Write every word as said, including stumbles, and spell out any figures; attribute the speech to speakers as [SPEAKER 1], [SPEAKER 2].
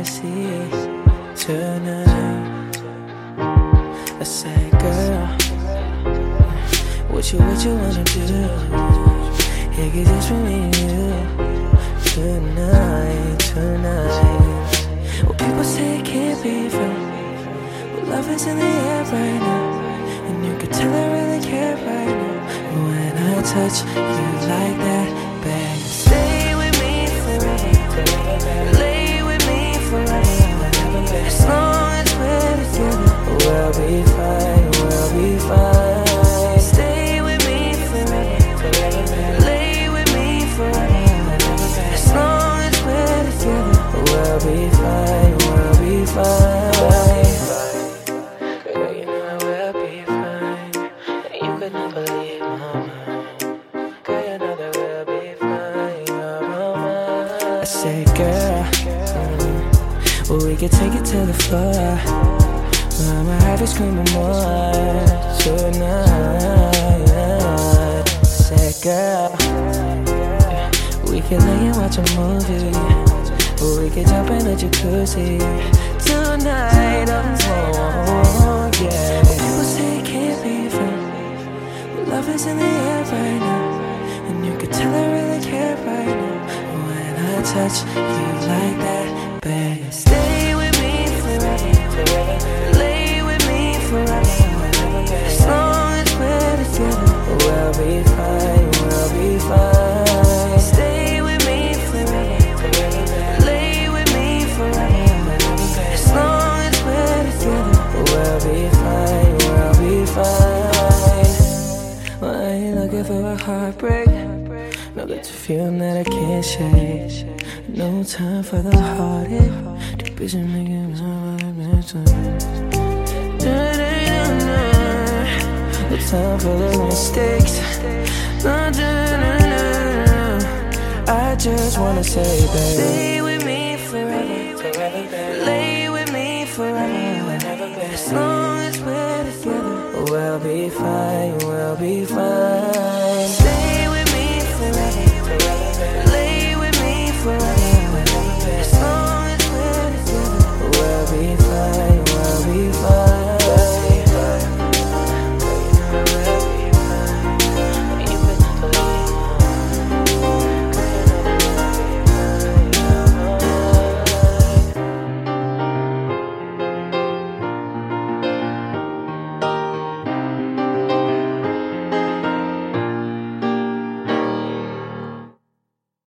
[SPEAKER 1] see tonight. I said, girl, what you, what you wanna do? Yeah, 'cause it's for me and you tonight, tonight. Well, people say it can't be real. Well, love is in the air right now, and you can tell I really care right now. When I touch you like that, baby, stay with me forever. Lay with me forever. As long as we're together, we'll be fine, we'll be fine. Stay with me forever. Lay with me forever. As long as we're together, we'll be fine, we'll be fine. Girl, you know we'll be fine. You could never leave my mind. Girl, you know that we'll be fine, you're all mine. I say, girl, mm, well, we could take it to the floor. I'ma have you screaming more tonight. Say, girl, we can lay and watch a movie, or we can jump in the jacuzzi tonight. I'm home, yeah. People say it can't be real. Well, love is in the air right now, and you can tell I really care right now. When I touch you like that, baby, stay with me forever. Lay with me forever. As long as we're together, we'll be fine, we'll be fine. Stay with me forever. Lay with me forever. As long as we're together, we'll be fine, we'll be fine. Well, I ain't looking for a heartbreak. No, that's a feeling that I can't shake. No time for the heartache. Too busy making myself a mess. No time for the mistakes. No, no, no, no, no. I just wanna say, baby, stay with me forever. Lay with me forever. As long as we're together, we'll be fine, we'll be fine.